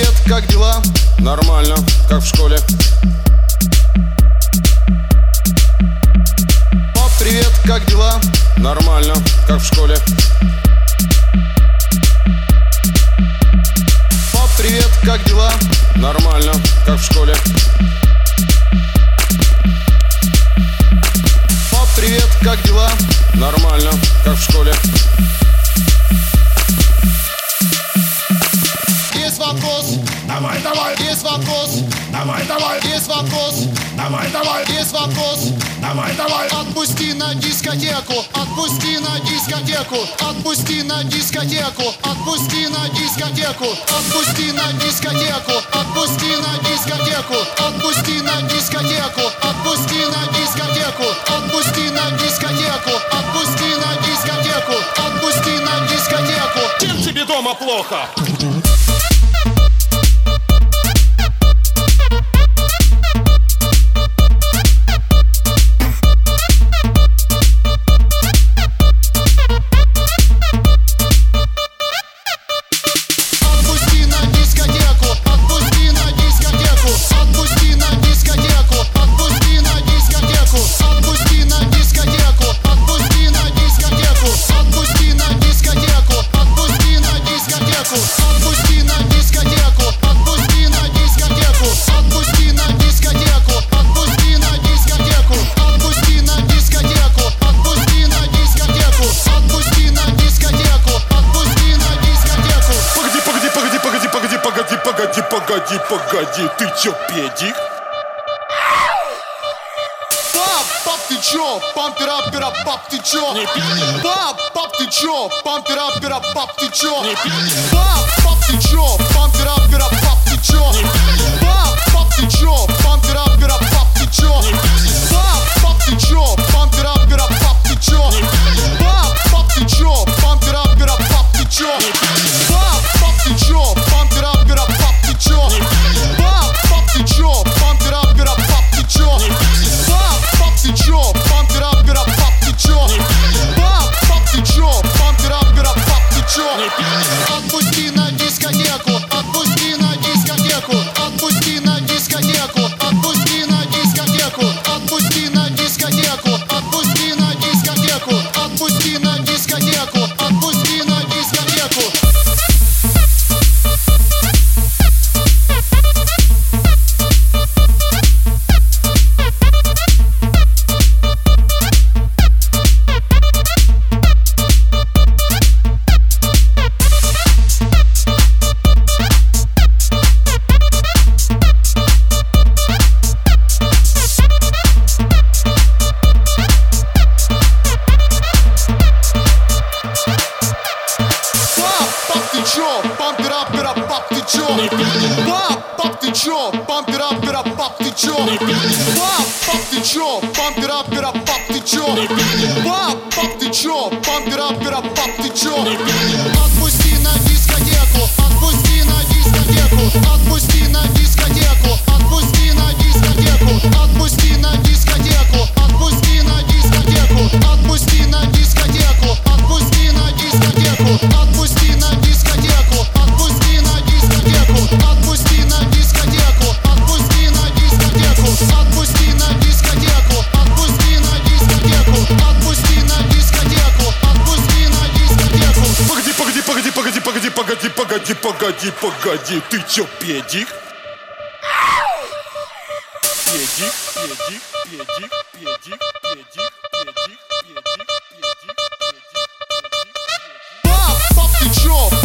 привет, как дела? Нормально, как в школе. Пап, привет, как дела? Нормально, как в школе. Пап, привет, как дела? Нормально, как в школе. Пап, привет, как дела? Нормально, как в школе. Есть вопрос? Давай, давай, Есть вопрос? давай, давай, Есть вопрос? давай, давай, Есть вопрос? давай, давай. Отпусти на дискотеку, отпусти на дискотеку, отпусти на дискотеку, отпусти на дискотеку, отпусти на дискотеку, отпусти на дискотеку, отпусти на дискотеку, отпусти на дискотеку, отпусти на дискотеку, отпусти на дискотеку, отпусти на дискотеку. Чем тебе дома плохо? Погоди, ты чё, педик? Пап, ты чё? Пампера, пап, ты чё? Не педик? Пап, ты чё? Пампера, пап, ты чё? Не педик? Пап, ты чё? Пампера, пап, ты чё? Не педик? Пап, ты чё? Пампера, пап, ты чё? Не педик? Пап, ты чё? Пампера, пап, ты чё? Не педик? Пап, ты чё? Пампера, пап, ты чё? Не педик? Пап, ты чё? Пампера, пап, ты чё? Не педик? Пап, ты чё? Пампера, пап, ты чё? Не педик? Пап, ты чё? Пампера, пап, ты чё? Не педик? Пап, ты чё? Пампера, пап, ты чё? Не педик? Отпусти на дискотеку, отпусти на дискотеку, отпусти на дискотеку, отпусти на дискотеку, отпусти на дискотеку, отпусти на дискотеку, отпусти на дискотеку, отпусти на дискотеку. Пап, ты чё? Пампера, пап, ты чё? Не педик? Пап, ты чё? Пампера, пап, ты чё? Не педик? Пап, ты чё? Пампера, пап, ты чё? Не педик? Пап, ты чё? Пампера, пап, ты чё? Не педик? Отпусти на дискотеку, отпусти на дискотеку, отпусти на дискотеку, отпусти на дискотеку, отпусти на дискотеку, отпусти на дискотеку, отпусти на дискотеку, отпусти на дискотеку, отпусти на дискотеку, отпусти на дискотеку, отпусти на дискотеку, отпусти на дискотеку, отпусти на дискотеку, отпусти на дискотеку, отпусти на дискотеку, отпусти на дискотеку. Погоди, ты чё, педик? Педик? Пап, ты чё?